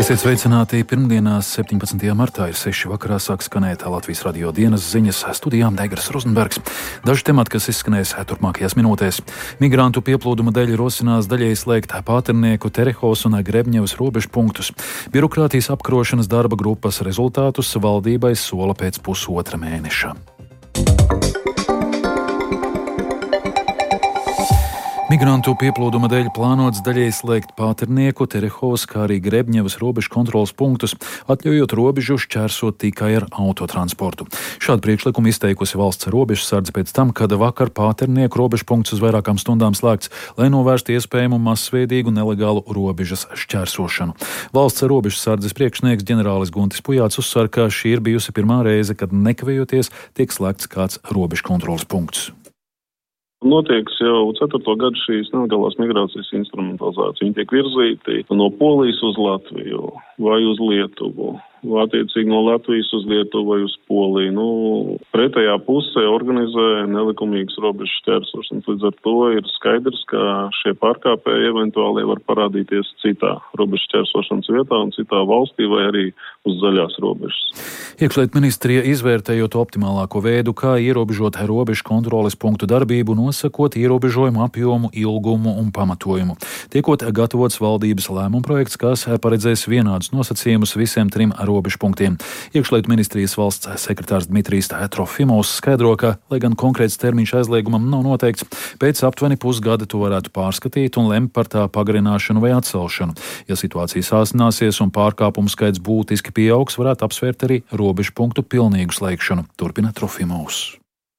Esiet sveicināti pirmdienās, 17. martā ir 6 vakarā sāk skanēt Latvijas radio dienas ziņas, studijām Negras Rozenbergs. Daži temati, kas izskanēs turpmākajās minūtēs. Migrantu pieplūduma dēļ rosinās daļēji slēgt Pāternieku, Terehos un Grebņevas robežpunktus. Birokrātijas apkarošanas darba grupas rezultātus valdībai sola pēc pusotra mēneša. Migrantu pieplūduma dēļ plānots daļēji slēgt Pāternieku, Terehos, kā arī Grebņevas robežu kontroles punktus, atļaujot robežu šķērsot tikai ar autotransportu. Šādu priekšlikumu izteikusi valsts robežsardze pēc tam, kad vakar Pāternieku robežu punkts uz vairākām stundām slēgts, lai novērstu iespējamu masveidīgu nelegālu robežas šķērsošanu. Valsts robežsardzes priekšnieks ģenerālis Guntis Pujāts uzsver, ka šī ir bijusi pirmā reize, kad nekavējoties tiek slēgts kāds robežu kontroles punkts. Notiek jau 4. gadu šīs nelegālās migrācijas instrumentalizācija. Viņi tiek virzīti no Polijas uz Latviju vai uz Lietuvu, vai attiecīgi no Latvijas uz Lietuvu vai uz Poliju. Pretējā pusē organizē nelikumīgas robežu šķērsošanas. Līdz ar to ir skaidrs, ka šie pārkāpēji eventuāli var parādīties citā robežu šķērsošanas vietā un citā valstī vai arī uz zaļās robežas. Iekšlietu ministrija izvērtējot optimālāko veidu, kā ierobežot robežu kontroles punktu darbību, nosakot ierobežojumu apjomu, ilgumu un pamatojumu. Tiekot gatavots valdības lēmuma projekts, kas paredzēs vienādus nosacījumus visiem 3 robežu punktiem. Iekšlietu ministrijas valsts sekretārs Dmitrijs Trofimovs skaidro, ka, lai gan konkrēts termiņš aizliegumam nav noteikts, pēc aptuveni pusgada to varētu pārskatīt un lemt par tā pagarināšanu vai atcelšanu. Ja situācija sāsināsies un pārkāpumu skaits būtiski pieaugs, varētu apsvērt arī robežu punktu pilnīgu slēgšanu, turpina Trofimovs.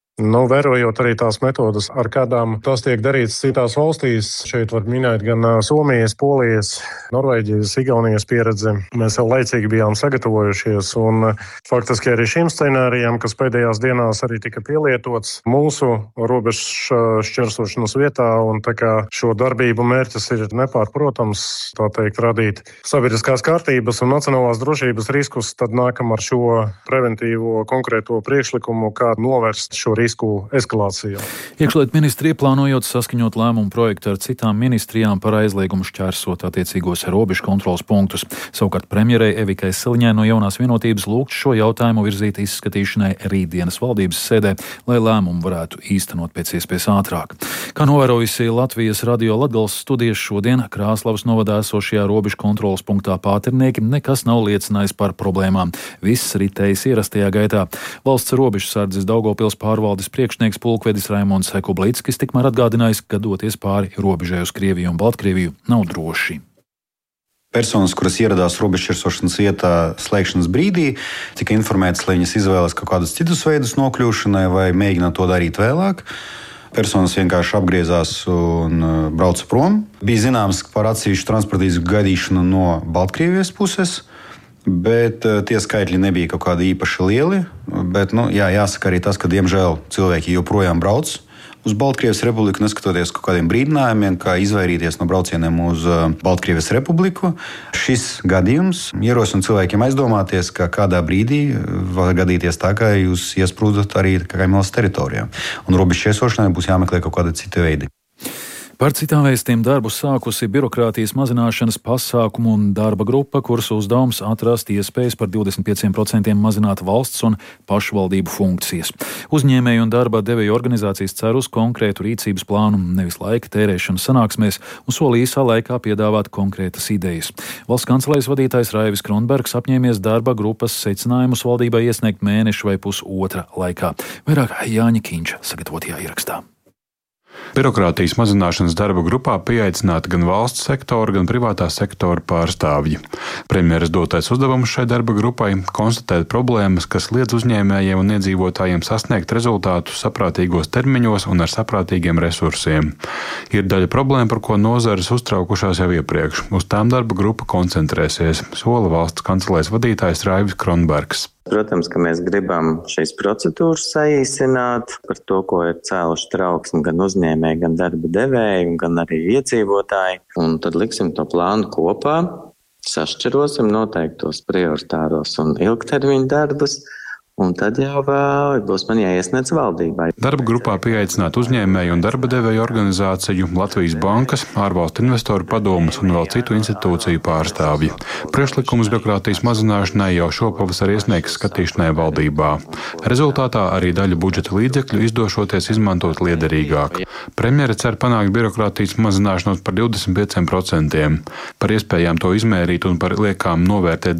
Vērojot arī tās metodas, ar kādām tas tiek darīts citās valstīs, šeit var minēt gan Somijas, Polijas, Norvēģijas, Igaunijas pieredzi. Mēs jau laicīgi bijām sagatavojušies un faktiski arī šīm scenārijām, kas pēdējās dienās arī tika pielietots mūsu robežu šķērsošanas vietā, un tā kā šo darbību mērķis ir nepārprotams, tā teikt, radīt sabiedriskās kārtības un nacionālās drošības riskus, tad nākam ar šo preventīvo konkrēto priekšlikumu, kā novērst šo risku eskalācijā. Iekšlietu ministrija plānojot saskaņot lēmumu projektu ar citām ministrijām par aizliegumu šķērsot attiecīgos robežu kontroles punktus. Savukārt premjerei Evikai Siliņai no Jaunās vienotības lūgt šo jautājumu virzīt izskatīšanai rītdienas valdības sēdē, lai lēmumu varētu īstenot pēc iespējas ātrāk. Kā novērojusi Latvijas radio Latgales studijas, šodien Krāslavas novadā esošajā robežu kontroles punktā Pāternieki nekas nav liecinājis par problēmām. Viss ritējis ierastajā gaitā. Valsts robežsardzes Daugavpils pārvaldes priekšnieks pulkvedis Raimonds Kublickis tikmēr atgādinājis, ka doties pāri robežai uz Krieviju un Baltkrieviju nav droši. Personas, kuras ieradās robežšķērsošanas vietā slēgšanas brīdī, tika informētas, lai viņas izvēlas kaut kādus citus veidus nokļūšanai vai mēģina to darīt vēlāk. Personas vienkārši apgriezās un brauca prom. Bija zināms par atsevišķu transporta līdzekļu gaidīšanu no Baltkrievijas puses, bet tie skaitļi nebija kaut kādi īpaši lieli. Bet, jāsaka arī tas, ka, diemžēl, cilvēki joprojām brauc uz Baltkrievijas Republiku, neskatoties kaut kādiem brīdinājumiem, kā izvairīties no braucieniem uz Baltkrievijas Republiku. Šis gadījums ierosina cilvēkiem aizdomāties, ka kādā brīdī var gadīties tā, ka jūs iesprūdat arī Kaimiņvalsts teritorijā. Un robežu šķērsošanai būs jāmeklē kaut kādi citi veidi. Par citām vēstiem darbu sākusi birokrātijas mazināšanas pasākumu un darba grupa, kuras uzdevums atrast iespējas par 25% mazināt valsts un pašvaldību funkcijas. Uzņēmēju un darba devēju organizācijas cer uz konkrētu rīcības plānu, nevis laika tērēšanu sanāksmēs, un sola īsā laikā piedāvāt konkrētas idejas. Valsts kancelējas vadītājs Raivis Kronbergs apņēmies darba grupas secinājumus valdībai iesniegt mēnešu vai pusotra laikā. Vairāk Jāņa Kīņša sagatavotajā ierakstā. Birokrātijas mazināšanas darba grupā pieaicināti gan valsts sektora, gan privātā sektora pārstāvji. Premjeras dotais uzdevums šai darba grupai - konstatēt problēmas, kas liedz uzņēmējiem un iedzīvotājiem sasniegt rezultātus saprātīgos termiņos un ar saprātīgiem resursiem. Ir daļa problēma, par ko nozares uztraukušās jau iepriekš. Uz tām darba grupa koncentrēsies, sola valsts kancelējas vadītājs Raivis Kronbergs. Protams, ka mēs gribam šīs procedūras saīsināt, par to, ko ir cēluši trauksmi gan uzņēmēji, gan darba devēji, gan arī iedzīvotāji. Un tad liksim to plānu kopā, sašķirosim noteiktos prioritāros un ilgtermiņu darbus Un tad jau būs man jāiesniedz valdībai. Darba grupā pieaicināt uzņēmēju un darba devēju organizāciju, Latvijas bankas, ārvalstu investoru padomus un vēl citu institūciju pārstāvji. Priekšlikums birokrātijas mazināšanai jau šopavasar iesniegs skatīšanai valdībā. Rezultātā arī daļu budžeta līdzekļu izdošoties izmantot liederīgāk. Premjere cer panākt birokrātijas mazināšanos par 25%. Par iespējām to izmērīt un par liekām novērtēt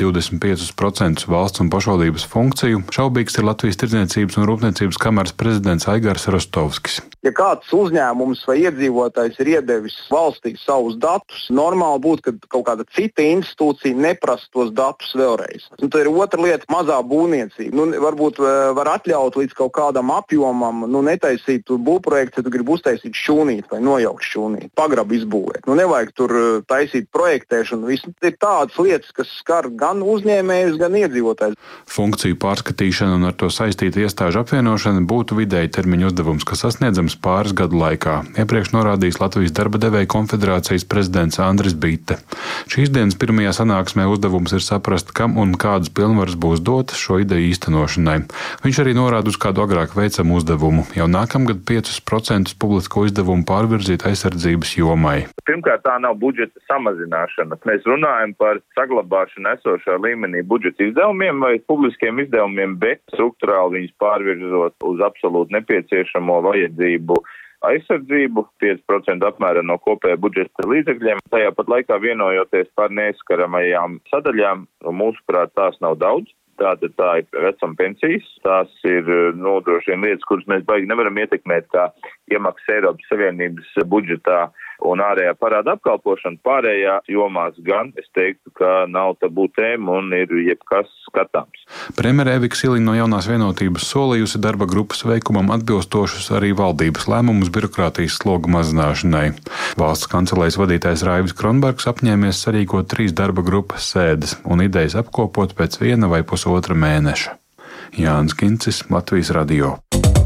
25% valsts un pašvaldības funkciju šaubīgs ir Latvijas Tirdzniecības un Rūpniecības kameras prezidents Aigars Rostovskis. Ja kāds uzņēmums vai iedzīvotājs ir iedevis valstī savus datus, normāli būtu, ka kaut kāda cita institūcija neprasa tos datus vēlreiz. Un tad ir otra lieta - mazā būvniecība. Varbūt var atļaut līdz kaut kādam apjomam, netaisīt būvprojektu, ja tu gribi uztaisīt šūnīt vai nojaukt šūnīt, pagrabu izbūvēt. Nevajag tur taisīt projektēšanu. Viss ir tādas lietas, kas skar gan uzņēmējus, gan iedzīvotājus. Funkciju pārskatīšana un ar to saistīta iestāžu apvienošana būtu vidēji termiņa uzdevums, kas sasniedzams pāris gadu laikā. Iepriekš norādījis Latvijas darba devēju konfederācijas prezidents Andris Bite. Šīs dienas pirmajā sanāksmē uzdevums ir saprast, kam un kādas pilnvaras būs dotas šo ideju īstenošanai. Viņš arī norāda uz kādu agrāk veicamu uzdevumu - jau nākamgad 5% publisko izdevumu pārvirzīt aizsardzības jomai. Pirmkārt, tā nav budžeta samazināšana. Mēs runājam par saglabāšanu esošā līmenī budžeta izdevumiem vai publiskiem izdevumiem, bet struktūrāli viņus pārvirzot uz absolūti nepieciešamo vajadzību aizsardzību 5% apmērā no kopējā budžeta līdzekļiem, tajā pat laikā vienojoties par neizskaramajām sadaļām. Mūsuprāt, tās nav daudz. Tātad tā ir vecuma pensijas. Tās ir droši vien lietas, kuras mēs baigi nevaram ietekmēt, kā iemaksas Eiropas Savienības budžetā un ārējā parāda apkalpošana. Pārējā jomās gan es teiktu, ka nav tabū tēma un ir jebkas skatāms. Premjere Evika Siliņa no Jaunās vienotības solījusi darba grupas veikumam atbilstošus arī valdības lēmumus birokrātijas sloga mazināšanai. Valsts kancelējas vadītājs Raivis Kronbergs apņēmies sarīkot 3 darba grupas sēdes un idejas apkopot pēc 1 vai pusotra mēneša. Jānis Kincis, Latvijas radio.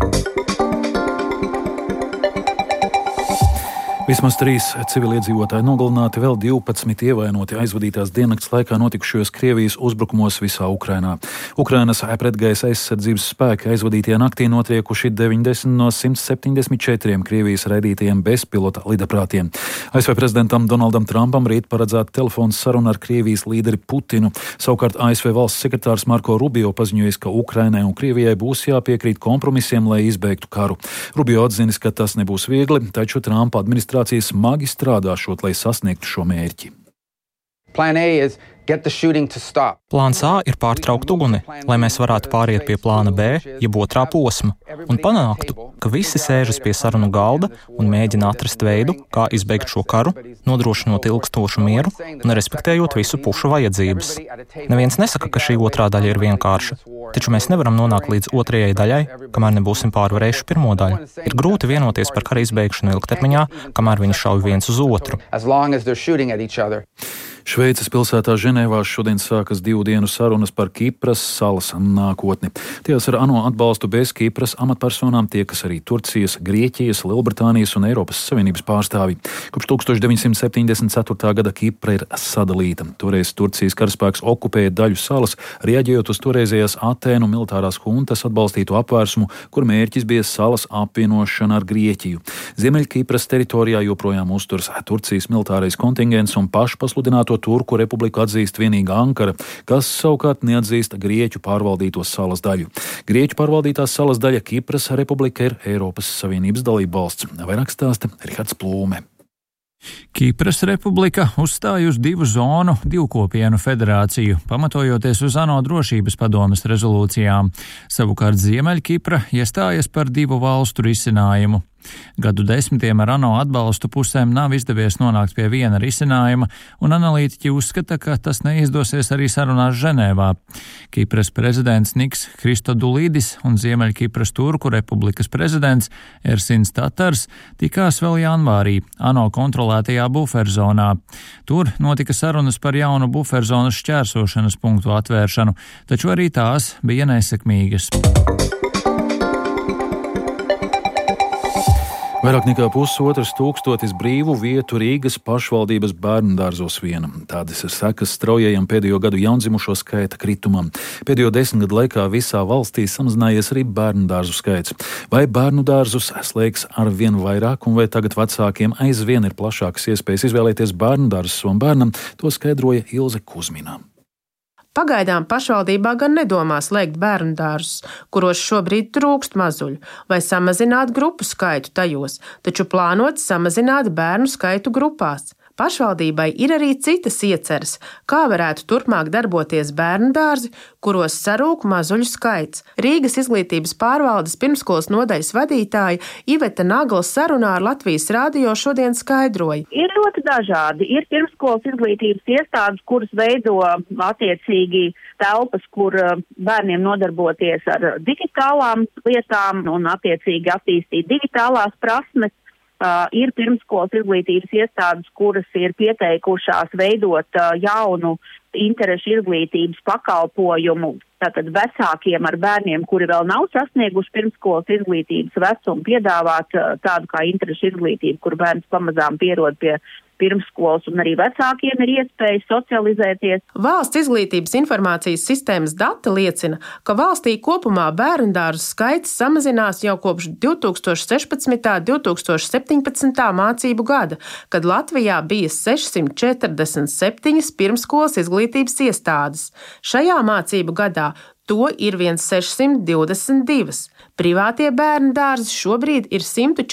Vismaz 3 civiliedzīvotāji nogalināti, vēl 12 ievainoti aizvadītās diennakts laikā notikušajos Krievijas uzbrukumos visā Ukrainā. Ukrainas pretgaisa aizsardzības spēki aizvadītajā naktī notriekuši 90 no 174 Krievijas raidītajiem bezpilota lidaprātiem. ASV prezidentam Donaldam Trumpam rīt paredzēta telefona saruna ar Krievijas līderi Putinu. Savukārt ASV valsts sekretārs Marko Rubio paziņojis, ka Ukrainai un Krievijai būs jāpiekrīt kompromisiem, lai izbeigtu karu. Rubio atzinis, ka tas nebūs viegli, taču Trumpa administrācija smagi strādāšot, lai sasniegtu šo mērķi. Plāns A ir pārtraukt uguni, lai mēs varētu pāriet pie plāna B, jeb otrā posma, un panāktu, ka visi sēžas pie sarunu galda un mēģina atrast veidu, kā izbeigt šo karu, nodrošinot ilgstošu mieru un respektējot visu pušu vajadzības. Neviens nesaka, ka šī otrā daļa ir vienkārša, taču mēs nevaram nonākt līdz otrajai daļai, kamēr nebūsim pārvarējuši pirmo daļu. Ir grūti vienoties par kara izbeigšanu ilgtermiņā, kamēr viņi šauj viens uz otru. Šveices pilsētā Ženēvā šodien sākas 2 dienu sarunas par Kipras salas nākotni. Tajās ar ANO atbalstu bez Kipras amatpersonām tiekas arī Turcijas, Grieķijas, Lielbritānijas un Eiropas Savienības pārstāvji. Kopš 1974. gada Kipra ir sadalīta. Toreiz Turcijas karaspēks okupēja daļu salas, reaģējot uz toreizējās Atēnu militārās huntas atbalstītu apvērsumu, kur mērķis bija salas apvienošana ar Grieķiju. Ziemeļkipras teritorijā joprojām uzturas Turcijas militārais kontingents un pašpasludināto Turku republiku atzīst vienīga Ankara, kas savukārt neatzīst Grieķu pārvaldīto salas daļu. Grieķu pārvaldītās salas daļa Kipras republika ir Eiropas Savienības dalība valsts. Vairāk stāsta Rihards Plūme. Kipras republika uzstāja uz 2 zonu, 2 kopienu federāciju, pamatojoties uz ANO drošības padomes rezolūcijām. Savukārt Ziemeļkipra iestājas par 2 valstu risinājumu. Gadu desmitiem ar ANO atbalstu pusēm nav izdevies nonākt pie viena risinājuma, un analītiķi uzskata, ka tas neizdosies arī sarunās Ženēvā. Kipras prezidents Niks Kristodulīdis un Ziemeļkipras Turku republikas prezidents Ersins Tatars tikās vēl janvārī ANO kontrolētajā buferzonā. Tur notika sarunas par jaunu buferzonas šķērsošanas punktu atvēršanu, taču arī tās bija nesekmīgas. Vairāk nekā 1,500 brīvu vietu Rīgas pašvaldības bērnudārzos vien. Tādas ir sekas straujajam pēdējo gadu jaundzimušo skaita kritumam. Pēdējo 10 gadu laikā visā valstī samazinājies arī bērnudārzu skaits. Vai bērnudārzus slēgs ar vien vairāk, un vai tagad vecākiem aizvien ir plašākas iespējas izvēlēties bērnudārzus savam bērnam, to skaidroja Ilze Kuzmina. Pagaidām pašvaldībā gan nedomā slēgt bērnudārzus, kuros šobrīd trūkst mazuļu, vai samazināt grupu skaitu tajos, taču plānots samazināt bērnu skaitu grupās. Pašvaldībai ir arī citas ieceres, kā varētu turpmāk darboties bērnudārzi, kuros sarūk mazuļu skaits. Rīgas izglītības pārvaldes pirmskolas nodaļas vadītāja Iveta Nagla sarunā ar Latvijas radio šodien skaidroja. Ir ļoti dažādi. Ir pirmskolas izglītības iestādes, kuras veido attiecīgi telpas, kur bērniem nodarboties ar digitālām lietām un attiecīgi attīstīt digitālās prasmes. Ir pirmskolas izglītības iestādes, kuras ir pieteikušās veidot jaunu interešu izglītības pakalpojumu, tātad vecākiem ar bērniem, kuri vēl nav sasnieguši pirmskolas izglītības vecumu, piedāvāt tādu kā interešu izglītību, kur bērns pamazām pierod pie pirmskolas, un arī vecākiem ir iespēja socializēties. Valsts izglītības informācijas sistēmas dati liecina, ka valstī kopumā bērnudārzu skaits samazinās jau kopš 2016. un 2017. mācību gada, kad Latvijā bija 647 pirmskolas izglītības iestādes. Šajā mācību gadā to ir 622. Privātie bērnudārzi šobrīd ir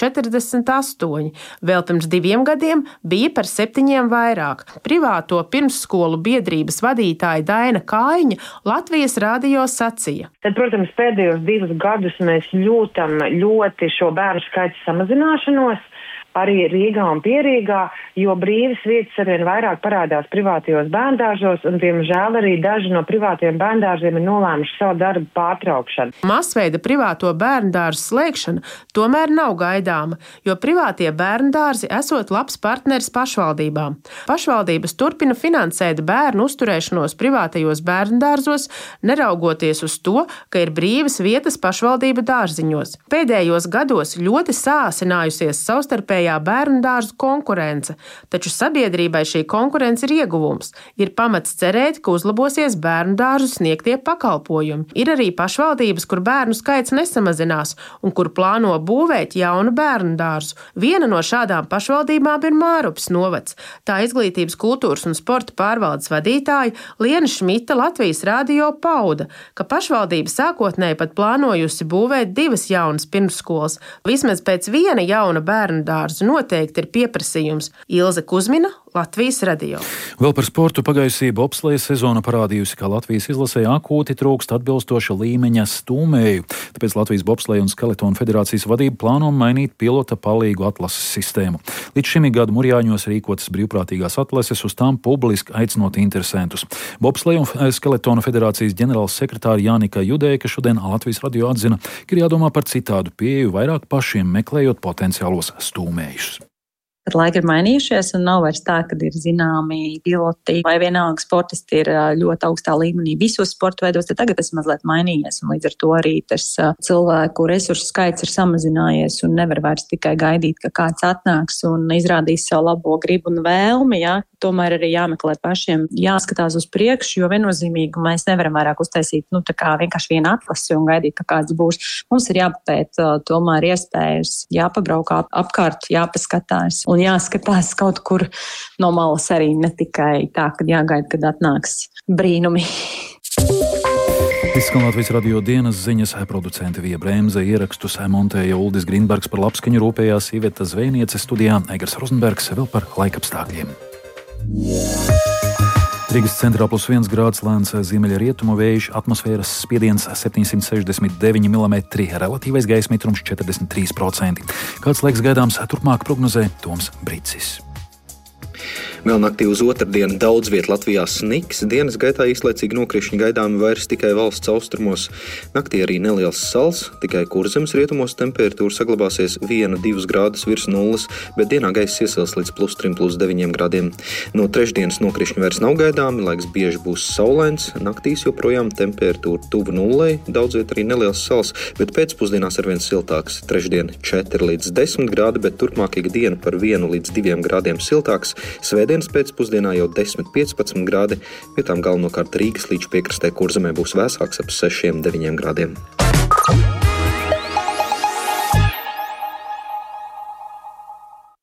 148. Vēl pirms 2 gadiem bija par 7 vairāk. Privāto pirmsskolu biedrības vadītāja Daina Kājiņa Latvijas radio sacīja. Tad, protams, pēdējos 2 gadus mēs jūtam ļoti šo bērnu skaitu samazināšanos. Arī Rīgā un Pierīgā, jo brīvas vietas arvien vairāk parādās privātajos bērndārzos, un, diemžēl, arī daži no privātiem bērndārziem ir nolēmuši savu darbu pārtraukšanu. Masveida privāto bērndārzu slēgšana tomēr nav gaidāma, jo privātie bērndārzi esot labs partneris pašvaldībām. Pašvaldības turpina finansēt bērnu uzturēšanos privātajos bērndārzos, neraugoties uz to, ka ir brīvas vietas pašvaldību dārziņos. Pēdējos gados ļoti sāsinājusies savstarpēji bērnudārzu konkurence, taču sabiedrībai šī konkurence ir ieguvums. Ir pamats cerēt, ka uzlabosies bērnudārzu sniegtie pakalpojumi. Ir arī pašvaldības, kur bērnu skaits nesamazinās un kur plāno būvēt jaunu bērnudārzu. Viena no šādām pašvaldībām ir Mārupas novads. Tā izglītības, kultūras un sporta pārvaldes vadītāja Liena Šmita Latvijas radio pauda, ka pašvaldība sākotnēji pat plānojusi būvēt 2 jaunas pirmsskolas. Vismaz pēc viena jauna bērnudārza noteikti ir pieprasījums. Ilze Kuzmina, Latvijas radio. Vēl par sportu pagājusī bobsleja sezona parādījusi, ka Latvijas izlasē akūti trūkst atbilstoša līmeņa stūmēju. Tāpēc Latvijas bobsleja un skeletonu federācijas vadība plāno mainīt pilota palīgu atlases sistēmu. Līdz šim gadu Murjāņos rīkotas brīvprātīgās atlases, uz tām publiski aicinot interesantus. Bobsleja un skeletonu federācijas ģenerāls sekretāra Jānika Judēka šodien Latvijas radio atzina, ka ir jādomā par citādu pieeju, vairāk pašiem meklējot potenciālos stūmējus. Kad laiki ir mainījušies un nav vairs tā, kad ir zināmi piloti vai vienalga sportisti ir ļoti augstā līmenī visos sporta veidos, tad tagad tas mazliet mainījies. Un līdz ar to arī tas cilvēku resursu skaits ir samazinājies un nevar vairs tikai gaidīt, ka kāds atnāks un izrādīs savu labo gribu un vēlmi. Ja? Tomēr arī jāmeklē pašiem, jāskatās uz priekšu, jo viennozīmīgi mēs nevaram vairāk uztaisīt tā kā vienkārši vienu atlasi un gaidīt, ka kāds būs. Mums ir jāpapēt tomēr iespējas, jāpabraukā apkārt, jāpaskatās. Un jāskatās kaut kur no malas arī, ne tikai tā, kad jāgaida, kad atnāks brīnumi. Izskan Latvijas radio dienas ziņas, producente Vija Brēmze, ierakstus montēja Uldis Grindbergs, par labskaņu rūpējās Iveta Zvejniece, studijā Egars Rozenbergs, vēl par laikapstākļiem. Rīgas centrā +1 grāds, lēns ziemeļrietumu vējš, atmosfēras spiediens 769 mm, relatīvais gaisa mitrums 43%. Kāds laiks gaidāms turpmāk prognozē Toms Bricis. Vēl naktī uz otrdienu daudz viet Latvijā sniks, dienas gaitā īslaicīgi nokrišņi gaidāmi vairs tikai valsts austrumos. Naktī arī neliels sals, tikai Kurzemes rietumos temperatūra saglabāsies 1–2 grādus virs nulles, bet dienā gaiss iesils līdz +3–+9 grādiem. No trešdienas nokrišņi vairs nav gaidāmi, laiks bieži būs saulains, naktīs joprojām temperatūra tuvu nullei, daudz viet arī neliels sals, bet pēcpusdienās arvien siltāks. Trešdien 4–10 grādi, bet turpmākā diena par 1–2 grādiem siltāks. Svētdienas pēcpusdienā jau 10–15 grādi, vietām galvenokārt Rīgas līča piekrastē Kurzemē būs vēsāks ap 6–9 grādiem.